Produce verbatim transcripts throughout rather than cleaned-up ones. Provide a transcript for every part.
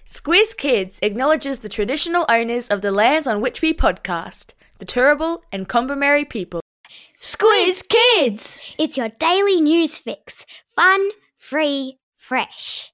Squiz Kids acknowledges the traditional owners of the lands on which we podcast, the Turrbal and Kombumerri people. Squiz Kids! It's your daily news fix. Fun, free, fresh.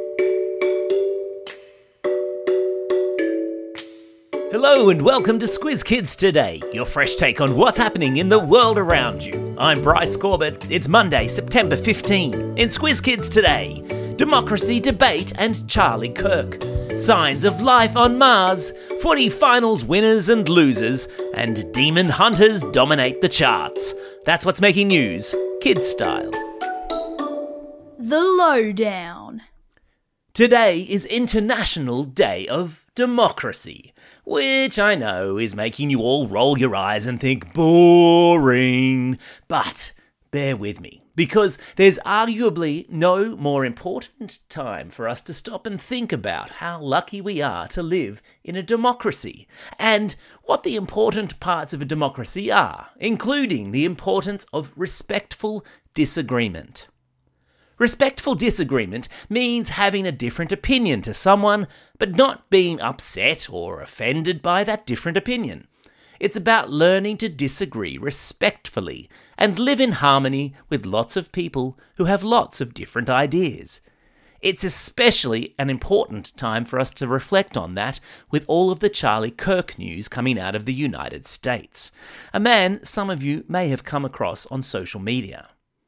Hello and welcome to Squiz Kids Today, your fresh take on what's happening in the world around you. I'm Bryce Corbett. It's Monday, September fifteenth. In Squiz Kids Today, democracy debate and Charlie Kirk, signs of life on Mars, footy finals winners and losers, and demon hunters dominate the charts. That's what's making news, kids style. The Lowdown. Today is International Day of Democracy, which I know is making you all roll your eyes and think boring, but bear with me, because there's arguably no more important time for us to stop and think about how lucky we are to live in a democracy, and what the important parts of a democracy are, including the importance of respectful disagreement. Respectful disagreement means having a different opinion to someone, but not being upset or offended by that different opinion. It's about learning to disagree respectfully and live in harmony with lots of people who have lots of different ideas. It's especially an important time for us to reflect on that with all of the Charlie Kirk news coming out of the United States, a man some of you may have come across on social media.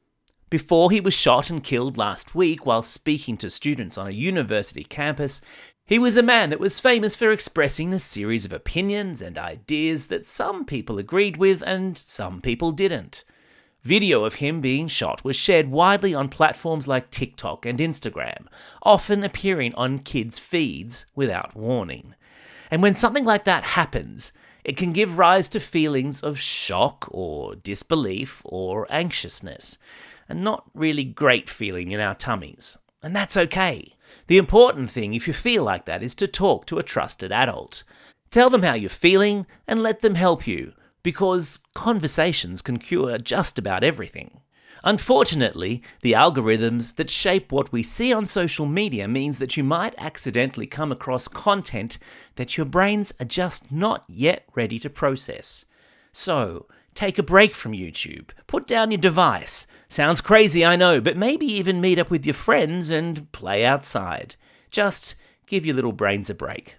Before he was shot and killed last week while speaking to students on a university campus, he was a man that was famous for expressing a series of opinions and ideas that some people agreed with and some people didn't. Video of him being shot was shared widely on platforms like TikTok and Instagram, often appearing on kids' feeds without warning. And when something like that happens, it can give rise to feelings of shock or disbelief or anxiousness. A not really great feeling in our tummies. And that's okay. The important thing, if you feel like that, is to talk to a trusted adult. Tell them how you're feeling and let them help you, because conversations can cure just about everything. Unfortunately, the algorithms that shape what we see on social media means that you might accidentally come across content that your brains are just not yet ready to process. So, take a break from YouTube. Put down your device. Sounds crazy, I know, but maybe even meet up with your friends and play outside. Just give your little brains a break.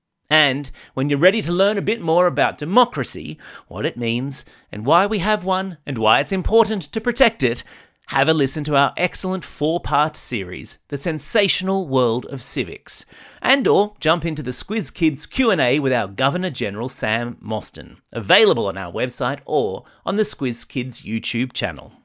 And when you're ready to learn a bit more about democracy, what it means, and why we have one, and why it's important to protect it, have a listen to our excellent four-part series, The Sensational World of Civics, and or jump into the Squiz Kids Q and A with our Governor-General Sam Mostyn, available on our website or on the Squiz Kids YouTube channel.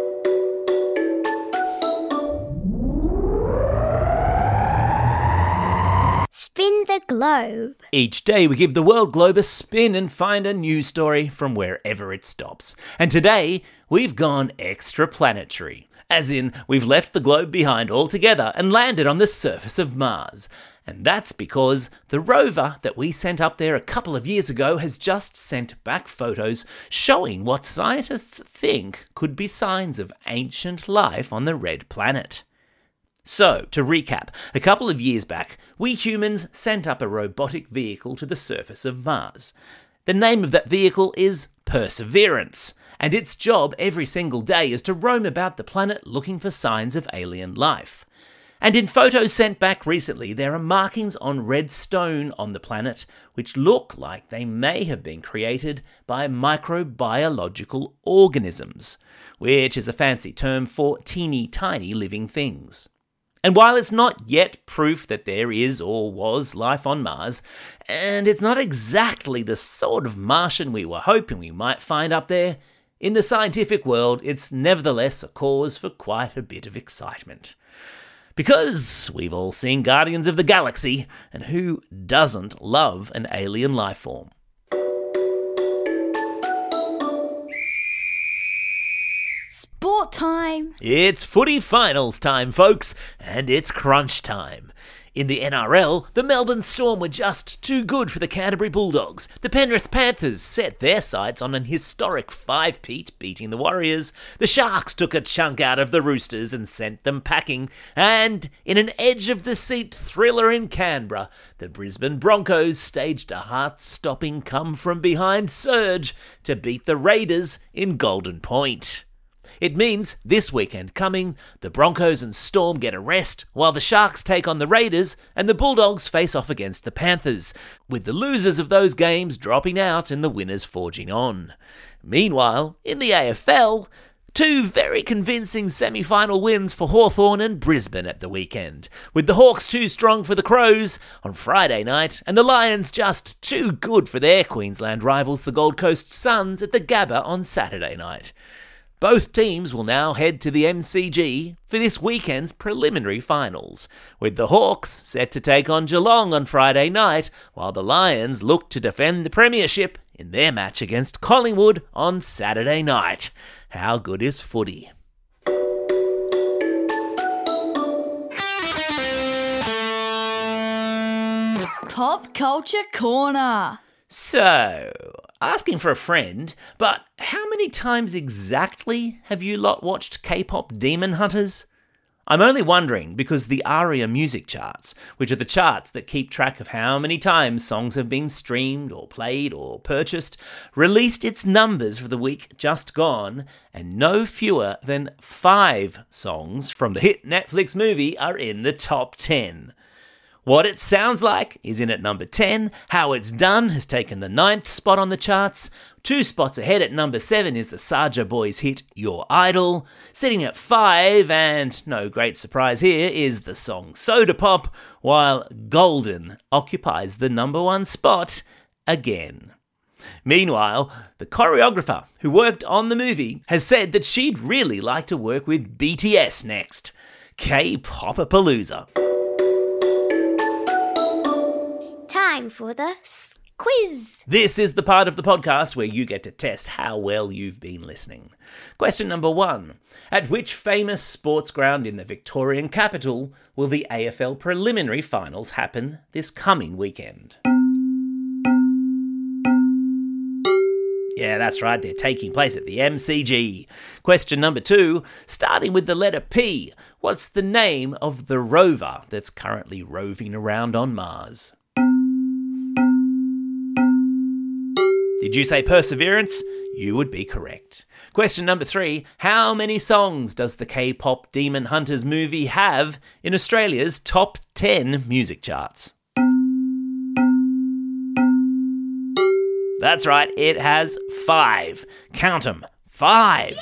Spin the globe. Each day we give the world globe a spin and find a news story from wherever it stops. And today we've gone extraplanetary, as in we've left the globe behind altogether and landed on the surface of Mars. And that's because the rover that we sent up there a couple of years ago has just sent back photos showing what scientists think could be signs of ancient life on the red planet. So, to recap, a couple of years back, we humans sent up a robotic vehicle to the surface of Mars. The name of that vehicle is Perseverance, and its job every single day is to roam about the planet looking for signs of alien life. And in photos sent back recently, there are markings on red stone on the planet which look like they may have been created by microbiological organisms, which is a fancy term for teeny tiny living things. And while it's not yet proof that there is or was life on Mars, and it's not exactly the sort of Martian we were hoping we might find up there, in the scientific world it's nevertheless a cause for quite a bit of excitement. Because we've all seen Guardians of the Galaxy, and who doesn't love an alien life form? Sport time. It's footy finals time, folks, and it's crunch time. In the N R L, the Melbourne Storm were just too good for the Canterbury Bulldogs. The Penrith Panthers set their sights on an historic five-peat, beating the Warriors. The Sharks took a chunk out of the Roosters and sent them packing. And in an edge-of-the-seat thriller in Canberra, the Brisbane Broncos staged a heart-stopping come-from-behind surge to beat the Raiders in Golden Point. It means this weekend coming, the Broncos and Storm get a rest, while the Sharks take on the Raiders and the Bulldogs face off against the Panthers, with the losers of those games dropping out and the winners forging on. Meanwhile, in the A F L, two very convincing semi-final wins for Hawthorn and Brisbane at the weekend, with the Hawks too strong for the Crows on Friday night and the Lions just too good for their Queensland rivals the Gold Coast Suns at the Gabba on Saturday night. Both teams will now head to the M C G for this weekend's preliminary finals, with the Hawks set to take on Geelong on Friday night, while the Lions look to defend the premiership in their match against Collingwood on Saturday night. How good is footy? Pop Culture Corner. So, asking for a friend, but how many times exactly have you lot watched K-pop Demon Hunters? I'm only wondering because the ARIA music charts, which are the charts that keep track of how many times songs have been streamed or played or purchased, released its numbers for the week just gone, and no fewer than five songs from the hit Netflix movie are in the top ten. What It Sounds Like is in at number ten, How It's Done has taken the ninth spot on the charts, two spots ahead at number seven is the Saja Boys hit Your Idol, sitting at five, and no great surprise here, is the song Soda Pop, while Golden occupies the number one spot again. Meanwhile, the choreographer who worked on the movie has said that she'd really like to work with B T S next. K-Pop-a-Palooza. Time for the s- quiz. This is the part of the podcast where you get to test how well you've been listening. Question number one. At which famous sports ground in the Victorian capital will the A F L preliminary finals happen this coming weekend? Yeah, that's right, they're taking place at the M C G. Question number two. Starting with the letter P, what's the name of the rover that's currently roving around on Mars? Did you say Perseverance? You would be correct. Question number three. How many songs does the K-pop Demon Hunters movie have in Australia's top ten music charts? That's right, it has five. Count 'em. Five.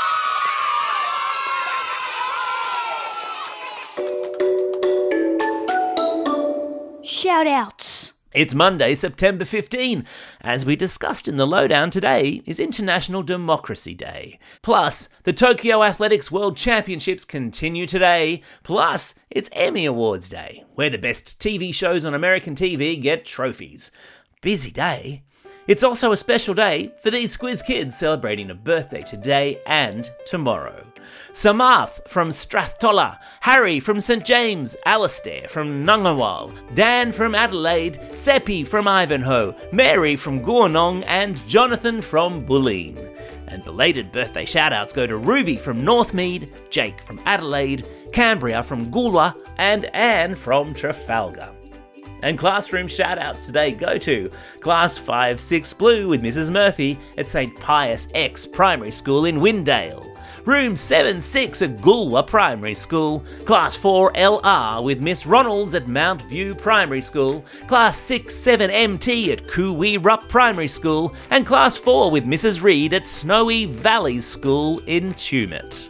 Shout-outs. It's Monday, September fifteenth. As we discussed in the lowdown, today is International Democracy Day. Plus, the Tokyo Athletics World Championships continue today. Plus, it's Emmy Awards Day, where the best T V shows on American T V get trophies. Busy day. It's also a special day for these Squiz kids celebrating a birthday today and tomorrow. Samarth from Strathtola, Harry from Saint James, Alastair from Ngunnawal, Dan from Adelaide, Seppi from Ivanhoe, Mary from Goornong, and Jonathan from Bulleen. And belated birthday shoutouts go to Ruby from Northmead, Jake from Adelaide, Cambria from Goolwa, and Anne from Trafalgar. And classroom shout-outs today go to Class five six Blue with Missus Murphy at Saint Pius X Primary School in Windale, Room seven six at Goolwa Primary School, Class four L R with Miss Ronalds at Mount View Primary School, Class six seven M T at Coo-wee Rup Primary School, and Class four with Missus Reed at Snowy Valleys School in Tumut.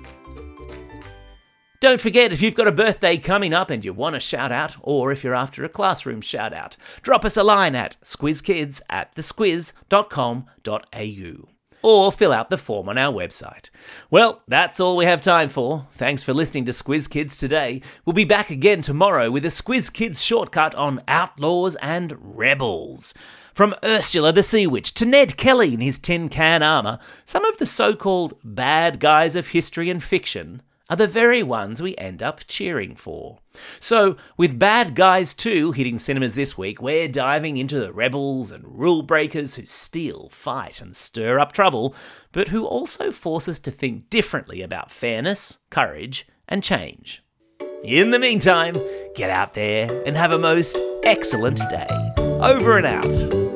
Don't forget, if you've got a birthday coming up and you want a shout out, or if you're after a classroom shout out, drop us a line at squizkids at thesquiz dot com dot a u. Or fill out the form on our website. Well, that's all we have time for. Thanks for listening to Squiz Kids today. We'll be back again tomorrow with a Squiz Kids shortcut on outlaws and rebels. From Ursula the Sea Witch to Ned Kelly in his tin can armour, some of the so-called bad guys of history and fiction are the very ones we end up cheering for. So, with Bad Guys two hitting cinemas this week, we're diving into the rebels and rule breakers who steal, fight and stir up trouble, but who also force us to think differently about fairness, courage and change. In the meantime, get out there and have a most excellent day. Over and out.